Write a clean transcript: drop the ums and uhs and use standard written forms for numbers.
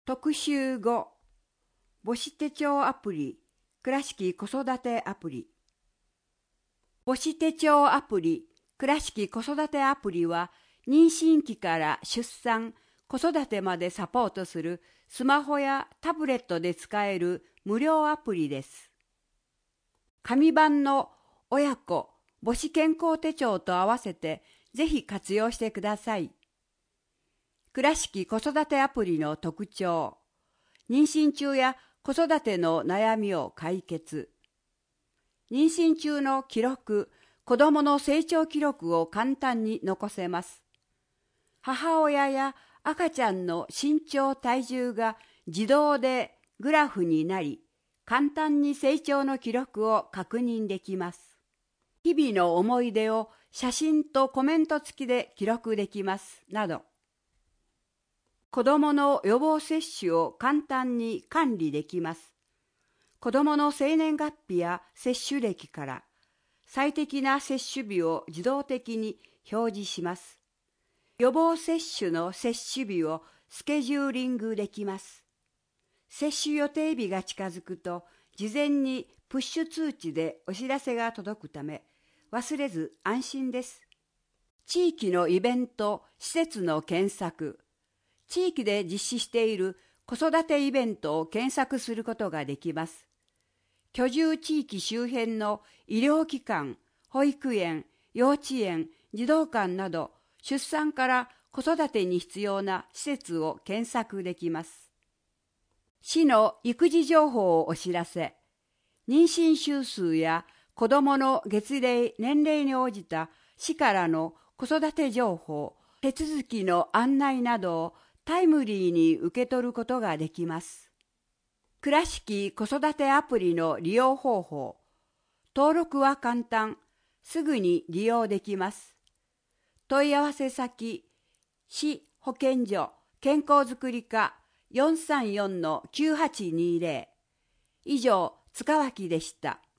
特集5、母子手帳アプリ、倉敷子育てアプリ。母子手帳アプリ、倉敷子育てアプリは、妊娠期から出産、子育てまでサポートするスマホやタブレットで使える無料アプリです。紙版の親子母子健康手帳と合わせてぜひ活用してください。倉敷子育てアプリの特徴、妊娠中や子育ての悩みを解決。妊娠中の記録、子どもの成長記録を簡単に残せます。母親や赤ちゃんの身長体重が自動でグラフになり、簡単に成長の記録を確認できます。日々の思い出を写真とコメント付きで記録できますなど、子どもの予防接種を簡単に管理できます。子どもの生年月日や接種歴から最適な接種日を自動的に表示します。予防接種の接種日をスケジューリングできます。接種予定日が近づくと事前にプッシュ通知でお知らせが届くため忘れず安心です。地域のイベント、施設の検索、地域で実施している子育てイベントを検索することができます。居住地域周辺の医療機関、保育園、幼稚園、児童館など出産から子育てに必要な施設を検索できます。市の育児情報をお知らせ、妊娠週数や子どもの月齢、年齢に応じた市からの子育て情報、手続きの案内などをタイムリーに受け取ることができます。倉敷子育てアプリの利用方法、登録は簡単、すぐに利用できます。問い合わせ先、市保健所健康づくり課 434-9820。以上、塚脇でした。